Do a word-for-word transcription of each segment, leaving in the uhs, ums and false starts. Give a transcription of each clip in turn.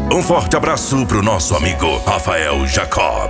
Um forte abraço pro nosso amigo Rafael Jacob.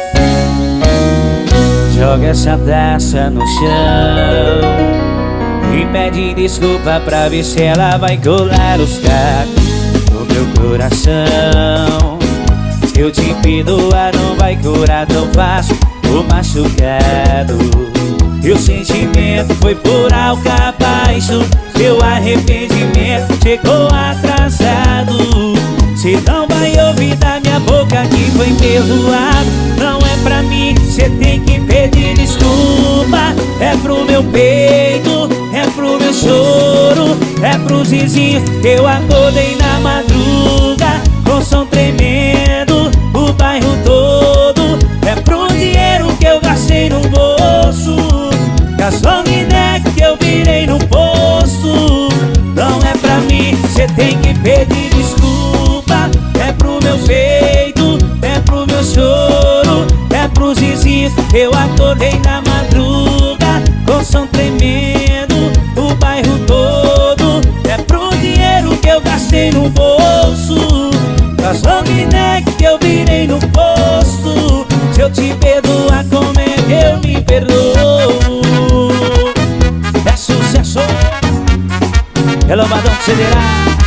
Joga essa taça no chão e pede desculpa pra ver se ela vai colar os cacos no meu coração. Se eu te perdoar não vai curar tão fácil o machucado. E o sentimento foi por algo abaixo. Seu arrependimento chegou atrasado. Cê não vai ouvir da minha boca que foi perdoado. Não é pra mim, cê tem que pedir desculpa. É pro meu peito, é pro meu choro, é pros vizinhos que eu acordei na madruga com som tremendo, o bairro todo. É pro dinheiro que eu gastei no bolso, gasolina que eu virei no posto. Não é pra mim, cê tem que pedir desculpa. É pro meu peito, é pro meu choro, é pros vizinhos que eu acordei na madruga com som tremendo, o bairro todo. É pro dinheiro que eu gastei no bolso, gasolina que eu virei no posto. Se eu te perdoar, como é que eu me perdoo? É sucesso, é lombadão que cederá.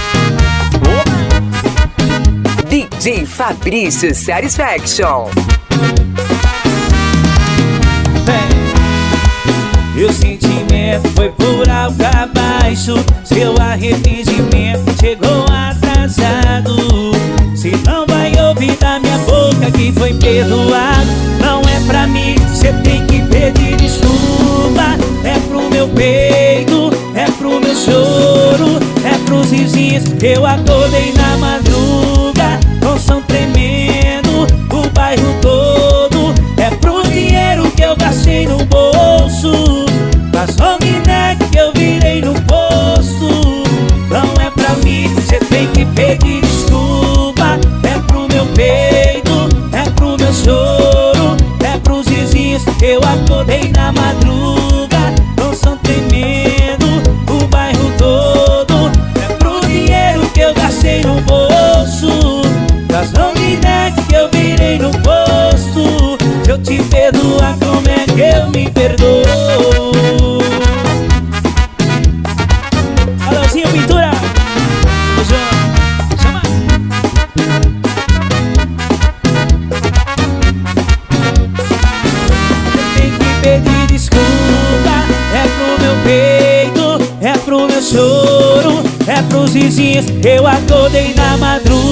D J Fabrício Satisfaction. E o sentimento foi por algo abaixo. Seu arrependimento chegou atrasado. Se não vai ouvir da minha boca que foi perdoado, não é pra mim, cê tem que pedir desculpa. É pro meu peito, é pro meu choro, é pros vizinhos que eu acordei na madruga com som tremendo, o bairro todo. É pro dinheiro que eu gastei no bolso, gasolina que eu virei no posto. Não é pra mim, cê tem que pedir desculpa. É pro meu peito, é pro meu choro, é pros vizinhos que eu acordei na madruga com som tremendo, o bairro todo. É pro dinheiro que eu gastei no bolso, gasolina que eu virei no posto. Se eu te perdoar, como é que eu me perdoo? Alôzinho, pintura! Chama! Eu tenho que pedir desculpa. É pro meu peito, é pro meu choro, é pros vizinhos que eu acordei na madrugada